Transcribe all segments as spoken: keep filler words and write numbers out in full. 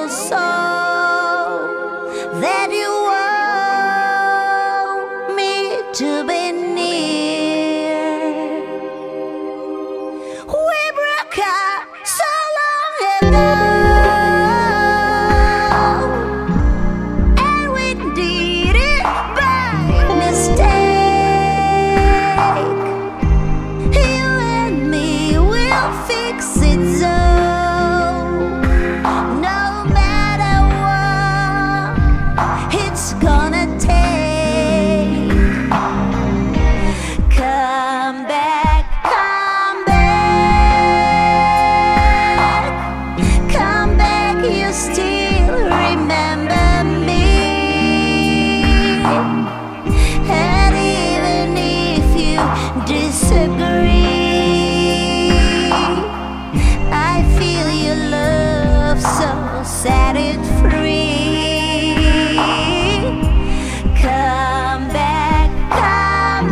so that you want me to be near. We broke up so long ago, and we did it by mistake. You and me will fix it so. No matter what it's gonna take. Come back, come back, come back, you still remember me. And even if you disagree, I feel your love so set it free. Come back, come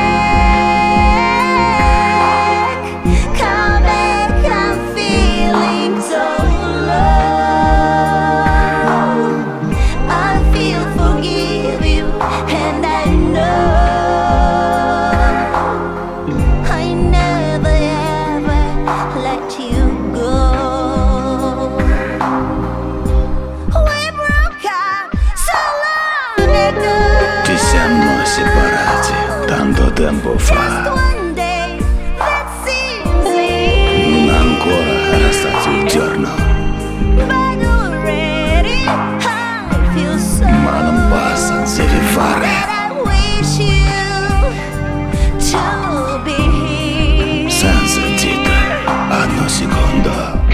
back, come back, I'm feeling so low. I feel forgive you, and I know I never ever let you go. We broke up so long ago. Ci siamo separati tanto tempo Just fa, one day that seems easy, non ancora era stato il giorno, but already I feel so ma non basta, si rifare. that I wish you to be here. Senza zitto, anno secondo.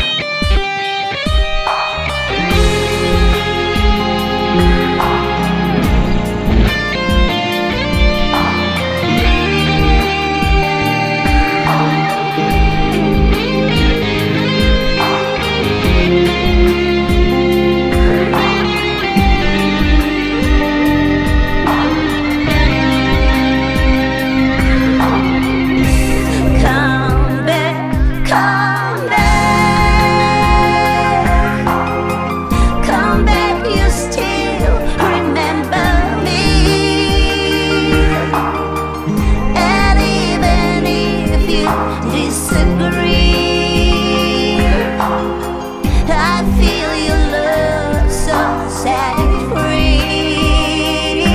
Come back, come back, come back, you still remember me. And even if you disagree, I feel your love so set free.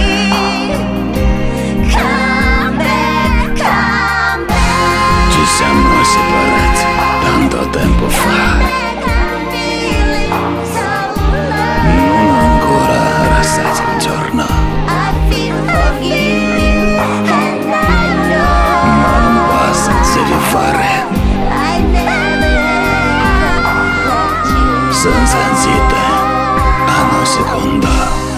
Come back, come back. Ci siamo separati tanto tempo fa, I'm feeling so low. non ancora era stato il giorno, I feel forgiven, and I know ma non basta, si rifare. I never let you Senza zitto, anno secondo.